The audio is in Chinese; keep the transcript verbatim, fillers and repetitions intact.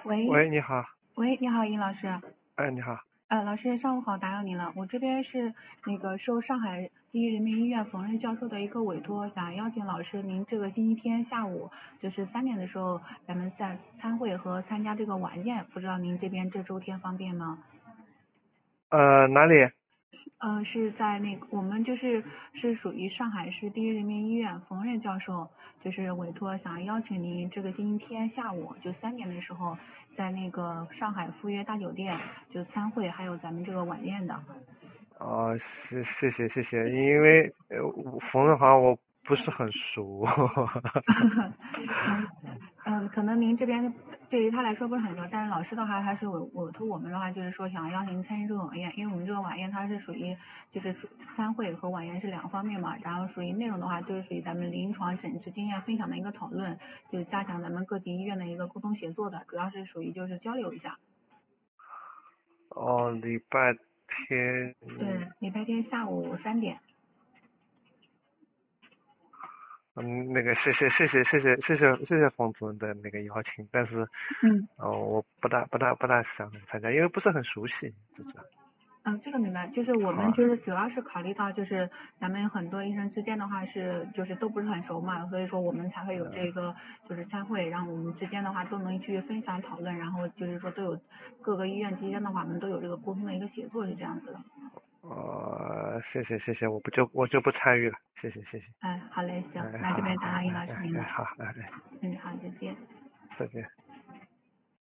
喂， 喂，你好。 喂，你好，尹老师。 哎，你好。 呃，老师，上午好，打扰您了。我这边是那个受上海第一人民医院冯任教授的一个委托，想邀请老师您这个星期天下午就是三点的时候，咱们在参会和参加这个晚宴，不知道您这边这周天方便吗？ 呃，哪里？ 呃，是在那个我们就是是属于上海市第一人民医院冯任教授，就是委托想邀请您这个星期天下午就三点的时候，在那个上海赴约大酒店就参会，还有咱们这个晚宴的。 哦，谢谢谢谢谢，因为呃，我冯任豪我不是很熟。 嗯嗯，可能您这边对于他来说不是很多，但是老师的话，他是委委托我们的话，就是说想邀请您参与这个晚宴，因为我们这个晚宴它是属于就是属参会和晚宴是两个方面嘛，然后属于内容的话，就是属于咱们临床诊治经验分享的一个讨论，就是加强咱们各级医院的一个沟通协作的，主要是属于就是交流一下。 哦，礼拜天。 对，礼拜天下午三点。 嗯，那个谢谢谢谢谢谢谢谢谢冯主任的那个邀请，但是， 嗯。 哦，我不大不大不大想参加，因为不是很熟悉，这是。 嗯，这个明白，就是我好啊。 们就是主要是考虑到就是咱们很多医生之间的话是就是都不是很熟嘛，所以说我们才会有这个就是参会，然后我们之间的话都能去分享讨论，然后就是说都有各个医院之间的话，我们都有这个沟通的一个协作，是这样子的。 哦，谢谢谢谢，我不就我就不参与了，谢谢谢谢。 哎，好嘞，行， 哎， 那这边好好好， 打扰尹老师哎哎哎， 您了。 好，哎哎， 嗯，好，再见。 再见。